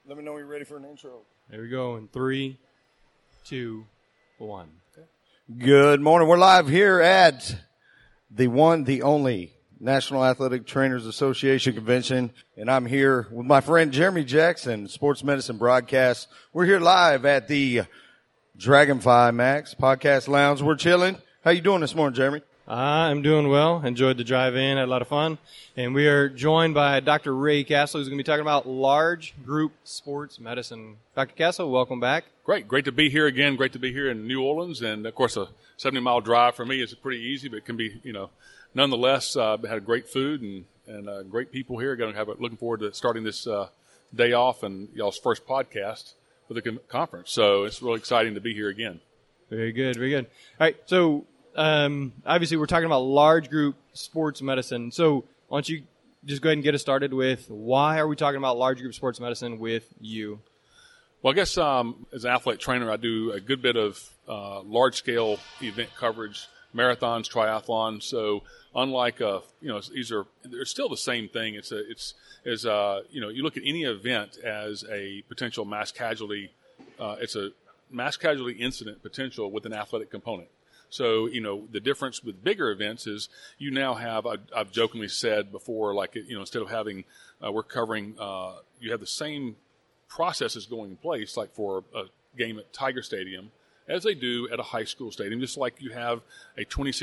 Let me know when you're ready for an intro. There we go in 3, 2, 1. Good morning. We're live here at the one, the only National Athletic Trainers Association convention, and I'm here with my friend Jeremy Jackson, Sports Medicine Broadcast. We're here live at the Dragonfly Max Podcast Lounge. We're chilling. How you doing this morning, Jeremy? I'm doing well. Enjoyed the drive in. Had a lot of fun. And we are joined by Dr. Ray Castle, who's going to be talking about large group sports medicine. Dr. Castle, welcome back. Great to be here again. Great to be here in New Orleans. And, of course, a 70-mile drive for me is pretty easy, but it can be, nonetheless, had great food and great people here. Looking forward to starting this day off and y'all's first podcast for the conference. So it's really exciting to be here again. Very good, very good. All right, so obviously we're talking about large group sports medicine. So why don't you just go ahead and get us started with why are we talking about large group sports medicine with you? Well, I guess as an athletic trainer, I do a good bit of large-scale event coverage, marathons, triathlons. So unlike they're still the same thing. You look at any event as a potential mass casualty. It's a mass casualty incident potential with an athletic component. So, the difference with bigger events is you now have, I've jokingly said before, instead of having, we're covering, you have the same processes going in place, like for a game at Tiger Stadium, as they do at a high school stadium, just like you have a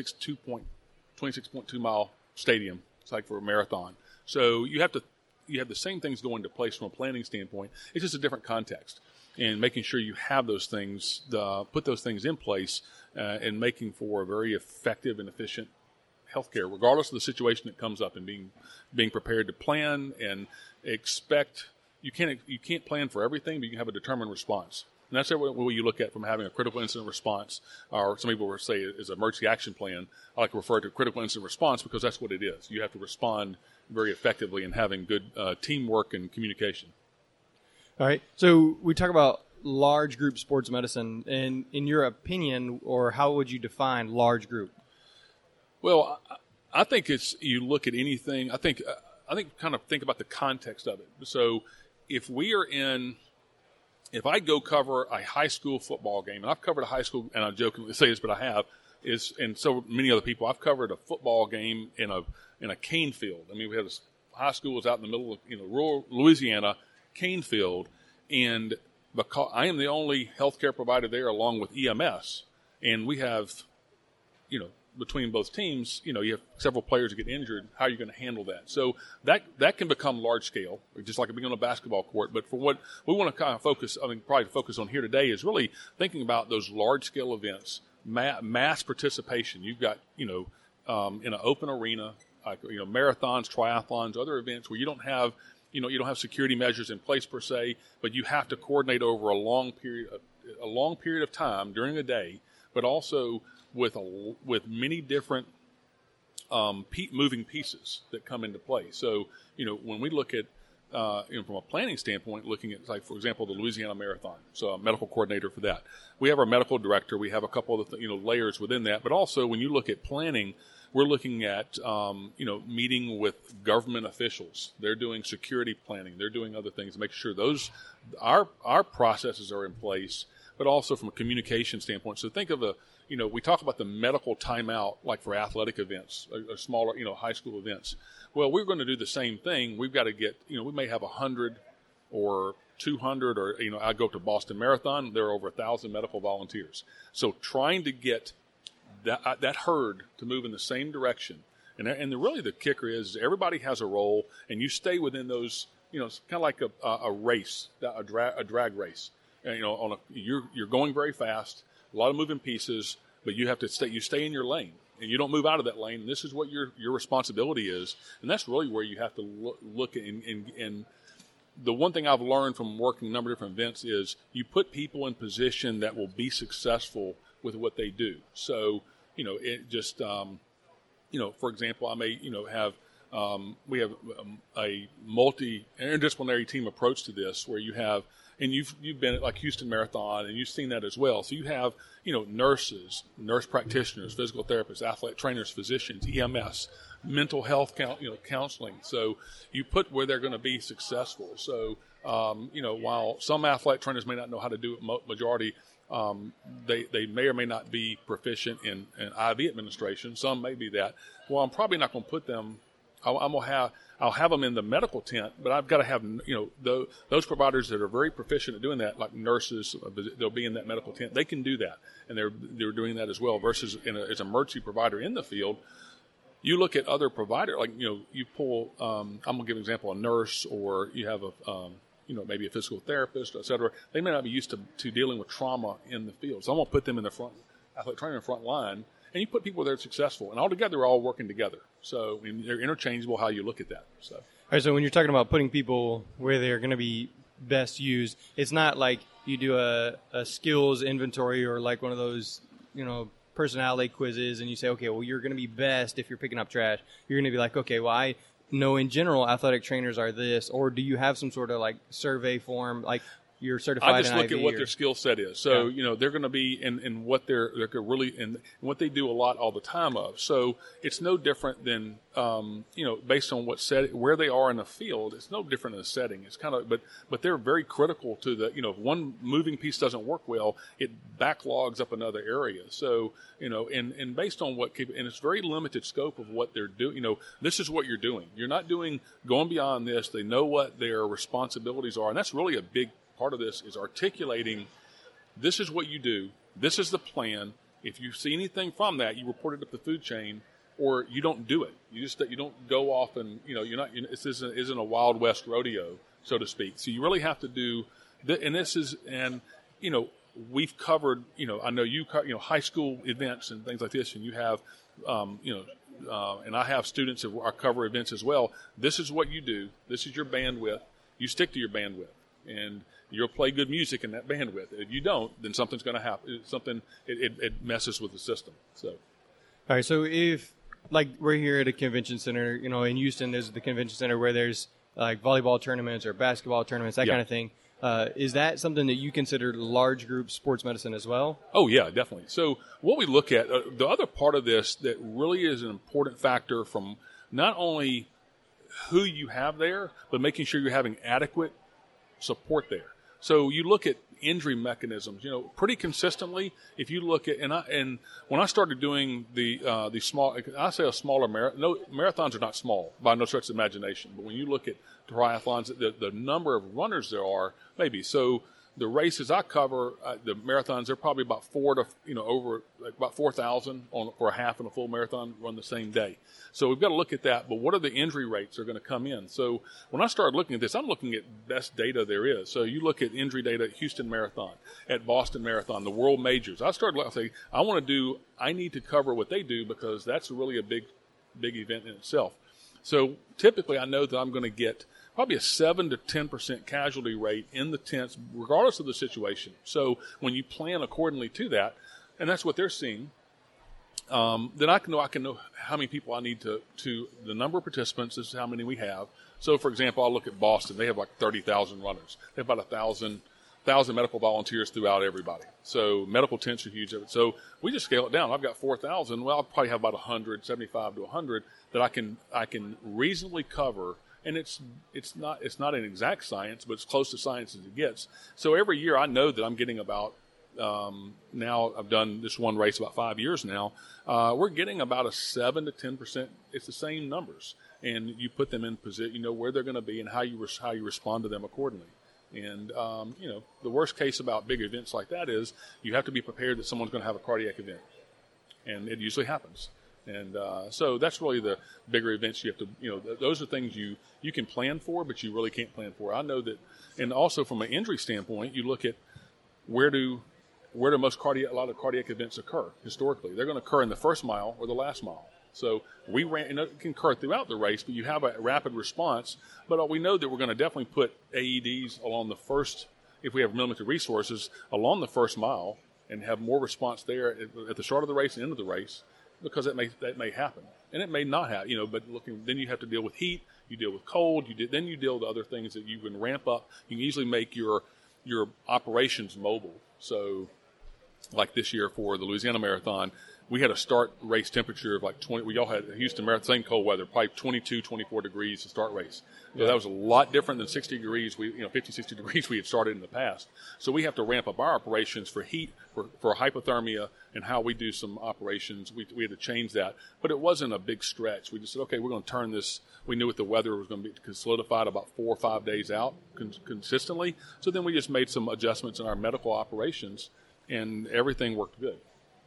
26.2 mile stadium. It's like for a marathon. So you have the same things going into place from a planning standpoint. It's just a different context. And making sure you have those things, put those things in place, and making for a very effective and efficient healthcare, regardless of the situation that comes up, and being prepared to plan and expect. You can't plan for everything, but you can have a determined response. And that's what you look at from having a critical incident response, or some people will say is an emergency action plan. I like to refer to critical incident response because that's what it is. You have to respond very effectively and having good teamwork and communication. All right. So we talk about large group sports medicine, and in your opinion, or how would you define large group? Well, I think you look at anything. I think kind of think about the context of it. So if I go cover a high school football game, and I've covered a high school, and I jokingly say this, but I have, and so many other people, I've covered a football game in a cane field. I mean, we had a high school was out in the middle of rural Louisiana, cane field, and because I am the only healthcare provider there along with EMS, and we have, between both teams, you have several players that get injured. How are you going to handle that? So that can become large scale, just like being on a basketball court. But for what we want to kind of focus on here today is really thinking about those large scale events, mass participation. You've got, in an open arena, like, marathons, triathlons, other events where you don't have security measures in place per se, but you have to coordinate over a long period of time during the day, but also with many different moving pieces that come into play. So, when we look at, from a planning standpoint, looking at, like, for example, the Louisiana Marathon, so a medical coordinator for that. We have our medical director. We have a couple of layers within that. But also, when you look at planning, we're looking at, meeting with government officials. They're doing security planning. They're doing other things to make sure our processes are in place, but also from a communication standpoint. So think of we talk about the medical timeout, like for athletic events, or smaller, high school events. Well, we're going to do the same thing. We've got to get, we may have 100 or 200, or, I go to Boston Marathon. There are over 1,000 medical volunteers. So trying to get that herd to move in the same direction. And really the kicker is everybody has a role, and you stay within those, it's kind of like a race, a drag race. And, you're going very fast, a lot of moving pieces, but you have to stay in your lane, and you don't move out of that lane. And this is what your responsibility is. And that's really where you have to look and the one thing I've learned from working a number of different events is you put people in position that will be successful with what they do. So, it just, for example, I may, we have a interdisciplinary team approach to this where you have, and you've been at like Houston Marathon, and you've seen that as well. So you have, nurses, nurse practitioners, physical therapists, athletic trainers, physicians, EMS, mental health, counseling. So you put where they're going to be successful. So While some athletic trainers may not know how to do it, majority, they may or may not be proficient in IV administration. Some may be that. Well, I'm probably not going to put them. I'll have them in the medical tent, but I've got to have those providers that are very proficient at doing that, like nurses. They'll be in that medical tent. They can do that, and they're doing that as well. Versus as an emergency provider in the field, you look at other providers, like you pull. I'm going to give an example: a nurse, or you have maybe a physical therapist, et cetera. They may not be used to dealing with trauma in the field, so I'm going to put them in the front, athletic trainer in the front line. And you put people that are successful, and all together, they're all working together. So they're interchangeable how you look at that. So, all right. So when you're talking about putting people where they're going to be best used, it's not like you do a skills inventory or like one of those, personality quizzes, and you say, okay, well, you're going to be best if you're picking up trash. You're going to be like, okay, well, I know in general athletic trainers are this, or do you have some sort of like survey form, like you're certified in IV? I just look at what their skill set is. So, they're going to be in what they're really in what they do a lot all the time of. So it's no different than, based on where they are in the field, it's no different in the setting. It's kind of, but they're very critical to the, if one moving piece doesn't work well, it backlogs up another area. So, and based on and it's very limited scope of what they're doing. This is what you're doing. You're not going beyond this. They know what their responsibilities are. And that's really a big part of this is articulating, this is what you do, this is the plan. If you see anything from that, you report it up the food chain, or you don't do it. You don't go off and this isn't a Wild West rodeo, so to speak. So you really have to do, we've covered, I know you high school events and things like this, and you have, and I have students that cover events as well. This is what you do. This is your bandwidth. You stick to your bandwidth. And you'll play good music in that bandwidth. If you don't, then something's going to happen. It messes with the system. So, all right. So if like we're here at a convention center, in Houston, there's the convention center where there's like volleyball tournaments or basketball tournaments, that kind of thing. Is that something that you consider large group sports medicine as well? Oh yeah, definitely. So what we look at, the other part of this that really is an important factor from not only who you have there, but making sure you're having adequate support there. So you look at injury mechanisms, pretty consistently. If you look at and when I started doing the small, I say a smaller marathons are not small by no stretch of imagination. But when you look at triathlons, the number of runners there are, maybe so. The races I cover, the marathons, they're probably about about 4,000 for a half and a full marathon run the same day. So we've got to look at that. But what are the injury rates that are going to come in? So when I started looking at this, I'm looking at best data there is. So you look at injury data at Houston Marathon, at Boston Marathon, the World Majors. I started saying, I need to cover what they do because that's really a big event in itself. So typically I know that I'm going to get probably a 7 to 10% casualty rate in the tents, regardless of the situation. So when you plan accordingly to that, and that's what they're seeing, then I can know how many people I need to the number of participants. This is how many we have. So, for example, I'll look at Boston. They have like 30,000 runners. They have about 1,000 medical volunteers throughout everybody. So medical tents are huge. So we just scale it down. I've got 4,000. Well, I'll probably have about 175 to 100 that I can reasonably cover. And it's not an exact science, but it's close to science as it gets. So every year I know that I'm getting about now I've done this one race about 5 years now. We're getting about a 7 to 10%. It's the same numbers, and you put them in position. You know where they're going to be and how you respond to them accordingly. And the worst case about big events like that is you have to be prepared that someone's going to have a cardiac event, and it usually happens. And so that's really the bigger events you have to, those are things you can plan for, but you really can't plan for. I know that, and also from an injury standpoint, you look at where do a lot of cardiac events occur historically. They're going to occur in the first mile or the last mile. So we ran, and it can occur throughout the race, but you have a rapid response. But we know that we're going to definitely put AEDs along the first, if we have limited resources, along the first mile and have more response there at the start of the race and end of the race. Because that may happen, and it may not happen, But then you have to deal with heat, you deal with cold, then you deal with other things that you can ramp up. You can easily make your operations mobile. So, like this year for the Louisiana Marathon, we had a start race temperature of like 20. We all had Houston Marathon, same cold weather, probably 22, 24 degrees to start race. So that was a lot different than 60 degrees, 50, 60 degrees we had started in the past. So we have to ramp up our operations for heat, for hypothermia, and how we do some operations. We had to change that. But it wasn't a big stretch. We just said, okay, we're going to turn this. We knew what the weather was going to be solidified about 4 or 5 days out consistently. So then we just made some adjustments in our medical operations, and everything worked good.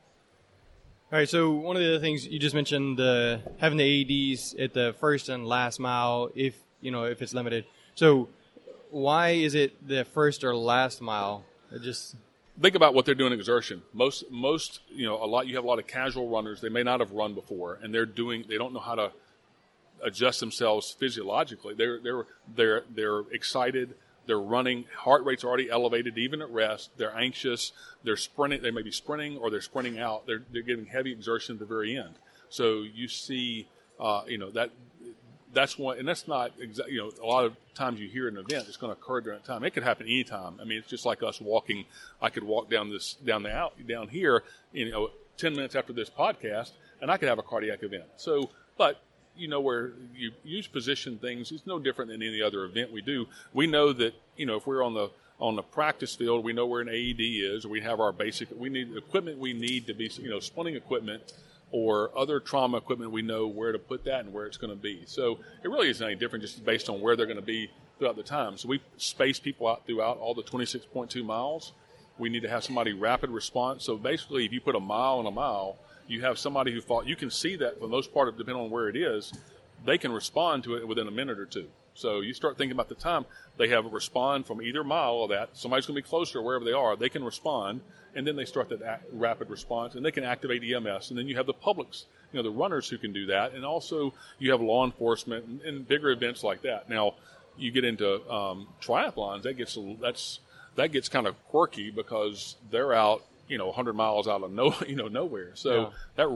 All right, so one of the other things you just mentioned, having the AEDs at the first and last mile, if it's limited. So why is it the first or last mile? Think about what they're doing in exertion. Most, you have a lot of casual runners. They may not have run before, and they don't know how to adjust themselves physiologically. They're excited. They're running. Heart rate's already elevated, even at rest. They're anxious. They're sprinting. They may be sprinting or they're sprinting out. They're getting heavy exertion at the very end. So you see, that's one, and that's not exactly. A lot of times you hear an event that's going to occur during that time. It could happen anytime. I mean, it's just like us walking. I could walk down here, 10 minutes after this podcast, and I could have a cardiac event. So, but where you use position things, it's no different than any other event we do. We know that, if we're on the practice field, we know where an AED is, or we have our we need equipment we need to be, splinting equipment or other trauma equipment, we know where to put that and where it's going to be. So it really isn't any different just based on where they're going to be throughout the time. So we space people out throughout all the 26.2 miles. We need to have somebody rapid response. So basically, if you put a mile and a mile, you have somebody who fought. You can see that for the most part, depending on where it is, they can respond to it within a minute or two. So you start thinking about the time. They have a respond from either mile of that. Somebody's going to be closer wherever they are. They can respond, and then they start that rapid response, and they can activate EMS. And then you have the publics, the runners who can do that. And also you have law enforcement and bigger events like that. Now, you get into triathlons, that gets kind of quirky because they're out 100 miles out of nowhere. So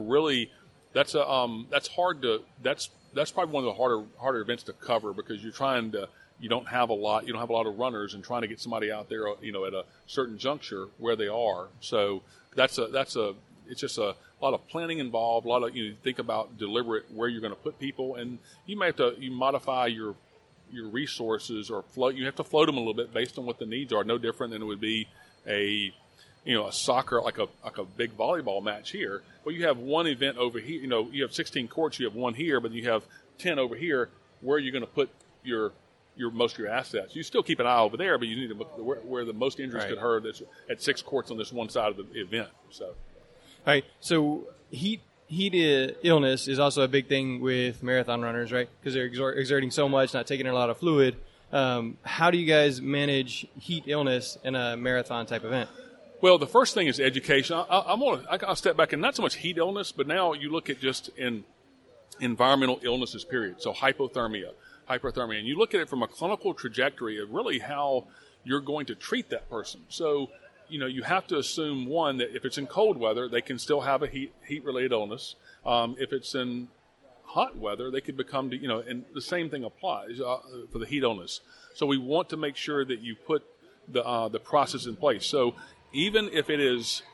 that's hard to, that's probably one of the harder events to cover because you don't have a lot of runners and trying to get somebody out there, at a certain juncture where they are. So it's just a lot of planning involved, a lot of, think about deliberate where you're going to put people, and you may have to, modify your resources or you have to float them a little bit based on what the needs are. No different than it would be a soccer, like a big volleyball match here. Well, you have one event over here. You have 16 courts. You have one here, but you have 10 over here. Where are you going to put most of your assets? You still keep an eye over there, but you need to look where the most injuries could occur. That's at 6 courts on this one side of the event. So, all right. So heat illness is also a big thing with marathon runners, right? Because they're exerting so much, not taking in a lot of fluid. How do you guys manage heat illness in a marathon type event? Well, the first thing is education. I'll step back, and not so much heat illness, but now you look at just in environmental illnesses, period. So hypothermia, and you look at it from a clinical trajectory of really how you're going to treat that person. So, you have to assume, one, that if it's in cold weather, they can still have a heat-related illness. If it's in hot weather, they could become, and the same thing applies for the heat illness. So we want to make sure that you put the process in place. So even if it is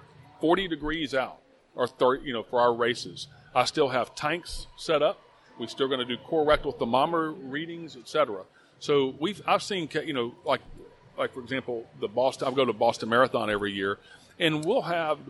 40 degrees out, or 30, for our races, I still have tanks set up. We're still going to do core rectal thermometer readings, etc. So I've seen, like for example, I go to Boston Marathon every year, and we'll have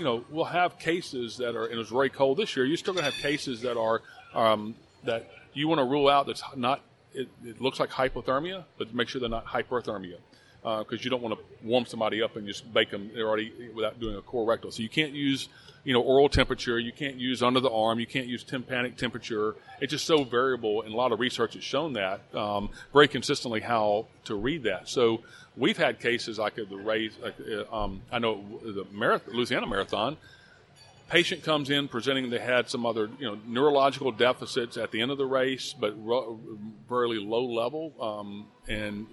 cases that are, and it was very cold this year. You're still going to have cases that are that you want to rule out. That's not. It looks like hypothermia, but make sure they're not hyperthermia. Because you don't want to warm somebody up and just bake them already without doing a core rectal. So you can't use, oral temperature. You can't use under the arm. You can't use tympanic temperature. It's just so variable, and a lot of research has shown that very consistently how to read that. So we've had cases like the race. I know the Louisiana Marathon. Patient comes in presenting they had some other neurological deficits at the end of the race, but very low level, and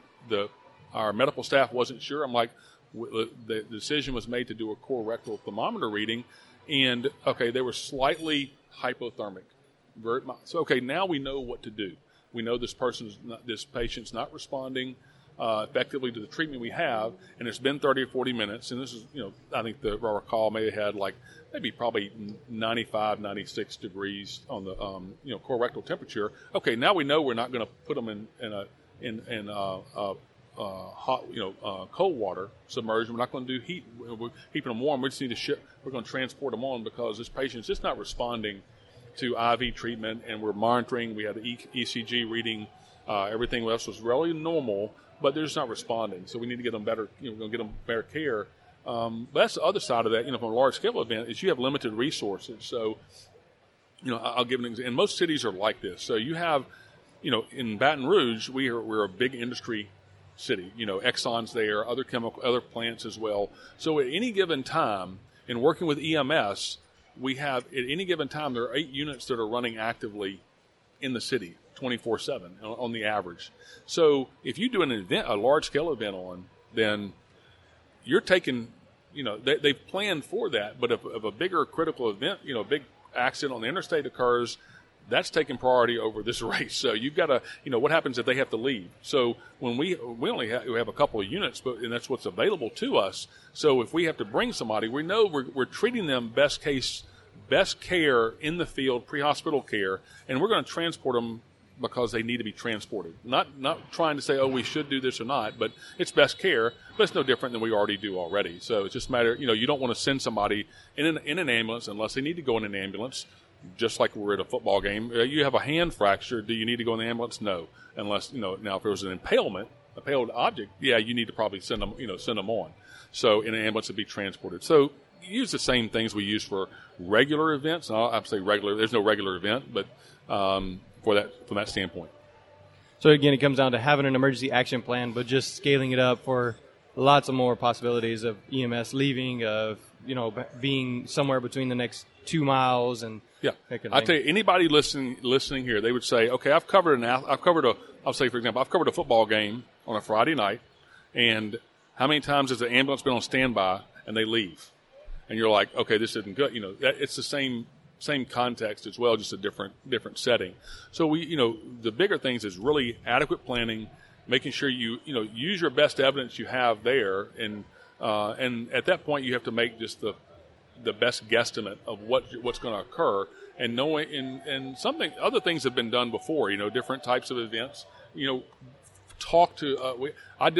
our medical staff wasn't sure. I'm like, the decision was made to do a core rectal thermometer reading, and they were slightly hypothermic. So now we know what to do. We know this patient's not responding. effectively to the treatment we have, and it's been 30 or 40 minutes, and this is, I think the raw call may have had maybe probably 95, 96 degrees on the, colorectal temperature. Okay, now we know we're not going to put them in hot, cold water submersion. We're not going to do heat. We're keeping them warm. We just need to we're going to transport them on because this patient's just not responding to IV treatment, and we're monitoring. We have the ECG reading. Everything else was really normal, but they're just not responding. So we need to get them better. We're going to get them better care. But that's the other side of that. From a large scale event, is you have limited resources. So, I'll give an example. And most cities are like this. So you have, in Baton Rouge, we're a big industry city. Exxon's there, other plants as well. So at any given time, in working with EMS, we have at any given time there are 8 units that are running actively in the city 24/7 on the average. So if you do an event, a large scale event then you're taking, they've planned for that. But if a bigger critical event, a big accident on the interstate occurs, that's taking priority over this race. So you've got to, what happens if they have to leave? So when we only have a couple of units, and that's what's available to us. So if we have to bring somebody, we know we're treating them best care in the field, pre-hospital care, and we're going to transport them because they need to be transported. Not trying to say, oh, we should do this or not, but it's best care, but it's no different than we already do already. So it's just a matter, you don't want to send somebody in an ambulance unless they need to go in an ambulance. Just like we're at a football game, you have a hand fracture. Do you need to go in the ambulance? No, unless now if there was an impaled object, yeah, you need to probably send them on. So in an ambulance to be transported. So use the same things we use for regular events. I'll say regular. There's no regular event, but from that standpoint. So again, it comes down to having an emergency action plan, but just scaling it up for lots of more possibilities of EMS leaving, of being somewhere between the next 2 miles and. Yeah, I tell you, anybody listening here, they would say, okay, I've covered a football game on a Friday night, and how many times has the ambulance been on standby and they leave, and you're like, okay, this isn't good. It's the same context as well, just a different setting. So the bigger things is really adequate planning, making sure you use your best evidence you have there, and at that point you have to make just the best guesstimate of what's going to occur, and knowing and other things have been done before. Different types of events. Talk to.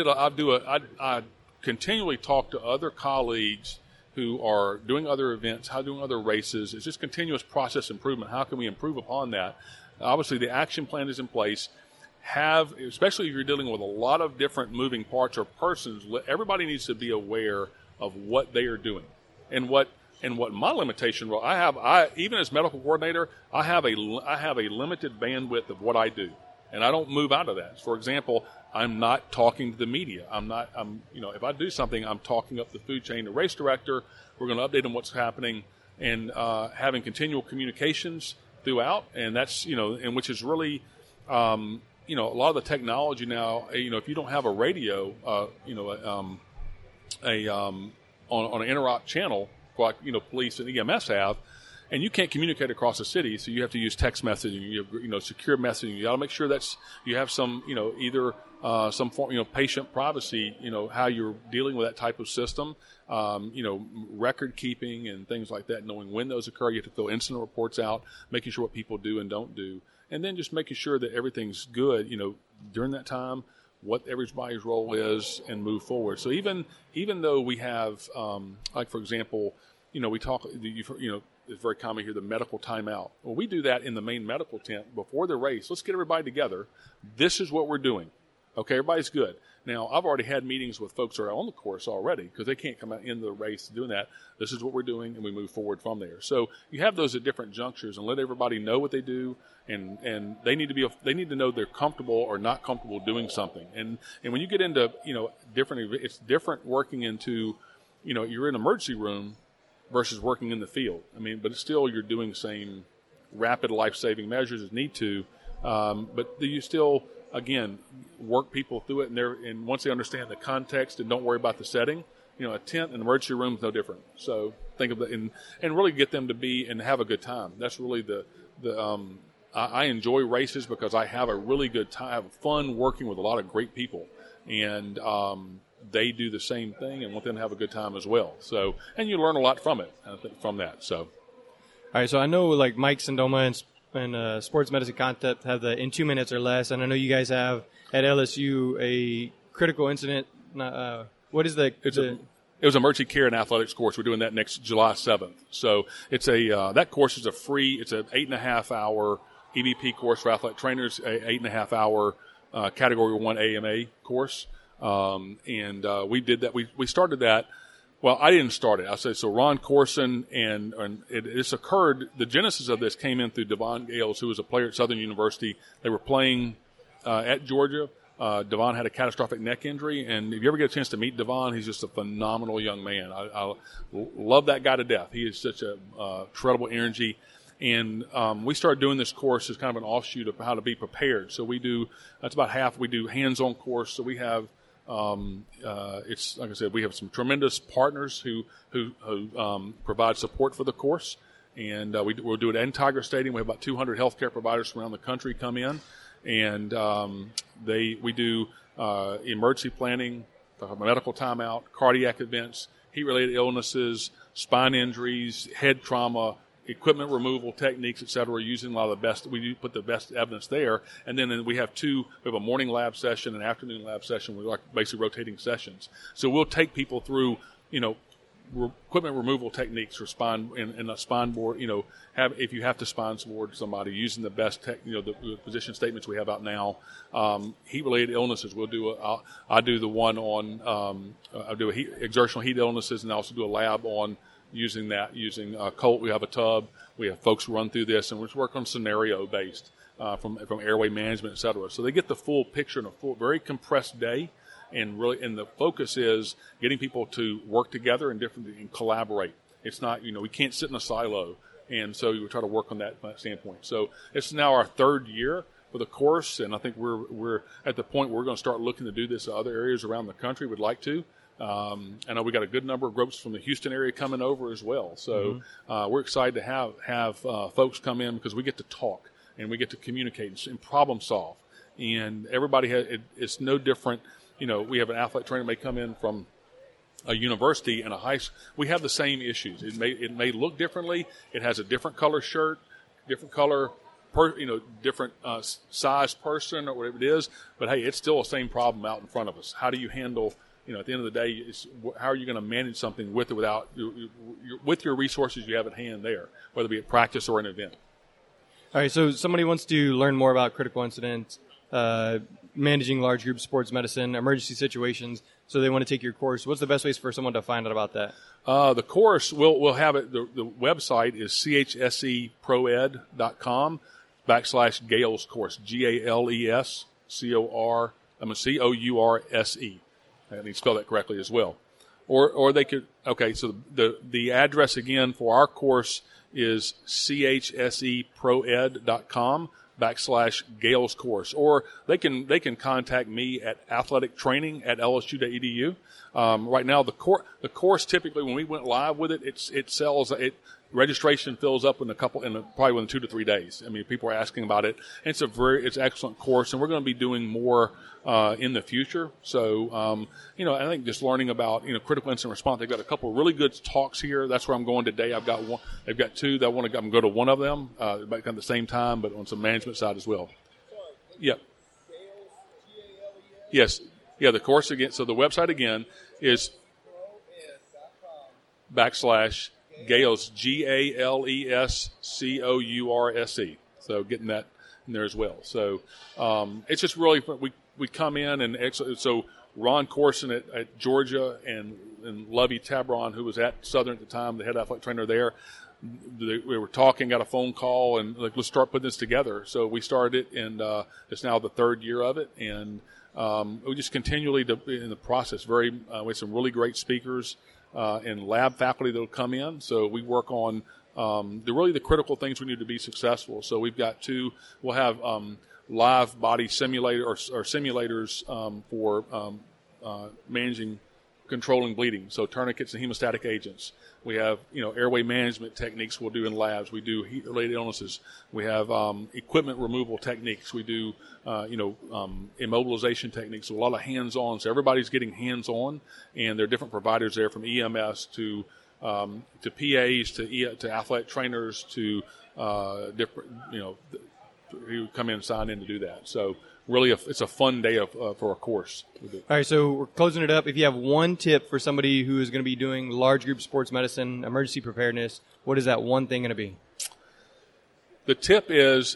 I continually talk to other colleagues who are doing other events, doing other races. It's just continuous process improvement. How can we improve upon that? Obviously, the action plan is in place. Especially if you're dealing with a lot of different moving parts or persons, everybody needs to be aware of what they are doing and what my limitation role. Even as medical coordinator, I have a limited bandwidth of what I do, and I don't move out of that. For example, I'm not talking to the media. If I do something, I'm talking up the food chain to race director. We're going to update them what's happening, and having continual communications throughout, and that's and which is really a lot of the technology now. If you don't have a radio, on an interop channel, like police and EMS have, and you can't communicate across the city, so you have to use text messaging, secure messaging. You got to make sure you have some either some form patient privacy, how you're dealing with that type of system, record keeping and things like that, knowing when those occur. You have to fill incident reports out, making sure what people do and don't do, and then just making sure that everything's good during that time, what everybody's role is, and move forward. So even though we have like, for example, we talk, it's very common here, the medical timeout. Well, we do that in the main medical tent before the race. Let's get everybody together. This is what we're doing. Okay, everybody's good. Now, I've already had meetings with folks who are on the course already because they can't come out into the race doing that. This is what we're doing, and we move forward from there. So you have those at different junctures, and let everybody know what they do, and they need to know they're comfortable or not comfortable doing something. And when you get into different, it's different working into you're in an emergency room versus working in the field. But it's still you're doing the same rapid life-saving measures as need to, but you still, again, work people through it, and once they understand the context and don't worry about the setting, a tent and emergency room is no different. So think of it and really get them to be and have a good time. That's really the I enjoy races because I have a really good time, I have fun working with a lot of great people, and they do the same thing and want them to have a good time as well. So, and you learn a lot from it, I think, from that. So, All right, so I know like Mike Sindoma and Sports Medicine Concept have the in 2 minutes or less, and I know you guys have at LSU a critical incident. What is the? It was emergency care and athletics course. We're doing that next July 7th. So it's that course is it's an 8.5 hour EVP course for athletic trainers, a 8.5 hour Category 1 AMA course. And we did that. We started that. Well, I didn't start it. I said, so Ron Corson and this occurred. The genesis of this came in through Devon Gales, who was a player at Southern University. They were playing at Georgia. Devon had a catastrophic neck injury, and if you ever get a chance to meet Devon, he's just a phenomenal young man. I love that guy to death. He is such a incredible energy. And we started doing this course as kind of an offshoot of how to be prepared. So that's about half. We do hands-on course. So we have, it's like I said, we have some tremendous partners who provide support for the course. And we'll do it at Tiger Stadium. We have about 200 healthcare providers from around the country come in. And we do emergency planning, medical timeout, cardiac events, heat-related illnesses, spine injuries, head trauma, equipment removal techniques, et cetera, using a lot of the best. We do put the best evidence there. And then we have a morning lab session and afternoon lab session. We're like basically rotating sessions. So we'll take people through, equipment removal techniques for spine and a spine board. If you have to spine board somebody using the best the position statements we have out now. Heat-related illnesses. We'll do I do the one on I do exertional heat illnesses, and I also do a lab on using Colt. We have a tub. We have folks run through this, and we work on scenario based from airway management, et cetera. So they get the full picture in a very compressed day. And the focus is getting people to work together and collaborate. It's not, we can't sit in a silo. And so we try to work on that standpoint. So it's now our third year for the course, and I think we're at the point where we're going to start looking to do this in other areas around the country. We'd like to. I know we got a good number of groups from the Houston area coming over as well. So we're excited to have folks come in because we get to talk and we get to communicate and problem solve. And everybody it's no different. We have an athletic trainer may come in from a university and a high school. We have the same issues. It may look differently. It has a different color shirt, different color, different size person or whatever it is. But hey, it's still the same problem out in front of us. How do you handle? At the end of the day, how are you going to manage something with or without with your resources you have at hand there, whether it be a practice or an event? All right. So somebody wants to learn more about critical incidents. Managing large group sports medicine, emergency situations, so they want to take your course. What's the best ways for someone to find out about that? The course, we'll have it. The website is chseproed.com /Gales course, GALES COURSE. I need to spell that correctly as well. Or they could, so the address again for our course is chseproed.com /Gales course, or they can contact me at athletictraining@lsu.edu. Right now, the course typically when we went live with it sells. Registration fills up probably within 2 to 3 days. I mean, people are asking about it. And it's it's an excellent course, and we're going to be doing more in the future. So, I think just learning about critical incident response. They've got a couple of really good talks here. That's where I'm going today. I've got one. They've got two. I'm going to go to one of them at the same time, but on some management side as well. Yep. Yes. Yeah. The course again. So the website again is /Gales, GALESCOURSE. So getting that in there as well. So it's just really we come in and so Ron Corson at Georgia and Lovey Tabron, who was at Southern at the time, the head athletic trainer there. We were talking, got a phone call, and let's start putting this together. So we started it, and it's now the third year of it, and we just continually in the process. We have some really great speakers. And lab faculty that will come in. So we work on the critical things we need to be successful. So we've got we'll have live body simulator or simulators for managing controlling bleeding, so tourniquets and hemostatic agents. We have, airway management techniques we'll do in labs. We do heat-related illnesses. We have equipment removal techniques. We do, immobilization techniques. So a lot of hands-on. So everybody's getting hands-on, and there are different providers there, from EMS to PAs to athletic trainers to different, who come in and sign in to do that. So really, it's a fun day for a course. All right, so we're closing it up. If you have one tip for somebody who is going to be doing large group sports medicine, emergency preparedness, what is that one thing going to be? The tip is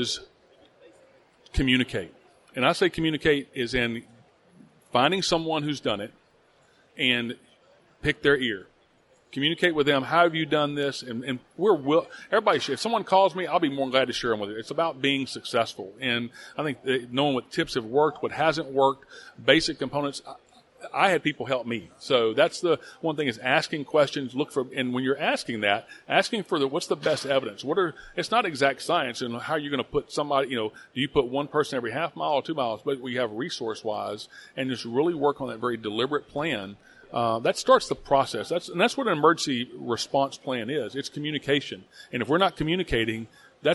communicate. And I say communicate is in finding someone who's done it and pick their ear. Communicate with them. How have you done this? And everybody should. If someone calls me, I'll be more than glad to share them with you. It's about being successful. And I think knowing what tips have worked, what hasn't worked, basic components. I had people help me. So that's the one thing, is asking questions. And when you're asking for what's the best evidence? It's not exact science, and how you're going to put somebody, do you put one person every half mile or 2 miles? But we have resource wise, and just really work on that very deliberate plan. That starts the process. That's what an emergency response plan is. It's communication. And if we're not communicating,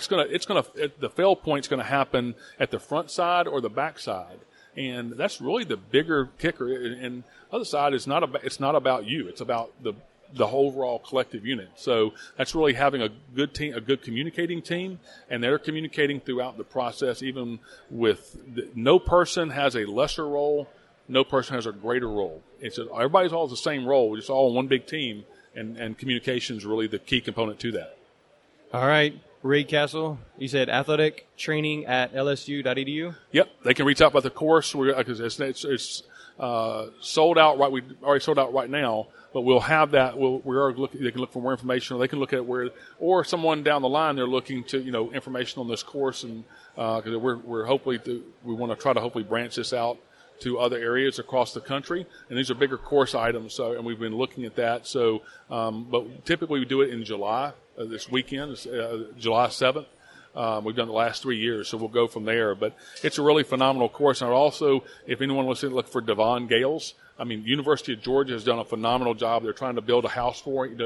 the fail point's going to happen at the front side or the back side. And that's really the bigger kicker. And the other side is it's not about you. It's about the overall collective unit. So that's really having a good team, a good communicating team, and they're communicating throughout the process, even with no person has a lesser role. No person has a greater role. Everybody's all the same role. We're just all one big team, and communication is really the key component to that. All right. Ray Castle, you said athletic training at lsu.edu? Yep. They can reach out about the course, because it's sold out right. We already sold out right now, but we'll have that. They can look for more information, or they can look at or someone down the line, they're looking to, information on this course, and because we're hopefully we want to try to hopefully branch this out to other areas across the country, and these are bigger course items. So, and we've been looking at that. So, but typically we do it in July. This weekend, July 7th. We've done the last 3 years, so we'll go from there. But it's a really phenomenal course. And also, if anyone wants to look for Devon Gales, University of Georgia has done a phenomenal job. They're trying to build a house for it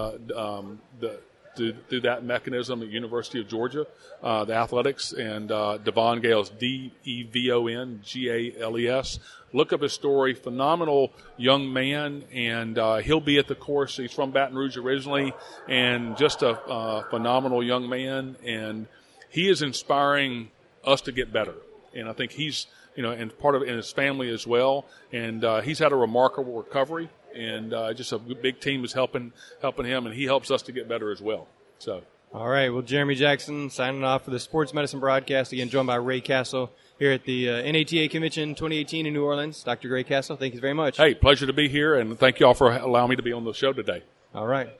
to do that mechanism at University of Georgia, the athletics, and Devon Gales, DEVON GALES. Look up his story. Phenomenal young man, and he'll be at the course. He's from Baton Rouge originally, and just a phenomenal young man. And he is inspiring us to get better. And I think he's, and part of it, and his family as well. And he's had a remarkable recovery. And just a big team is helping him, and he helps us to get better as well. So, all right. Well, Jeremy Jackson signing off for the Sports Medicine broadcast. Again, joined by Ray Castle here at the NATA Convention 2018 in New Orleans. Dr. Ray Castle, thank you very much. Hey, pleasure to be here, and thank you all for allowing me to be on the show today. All right.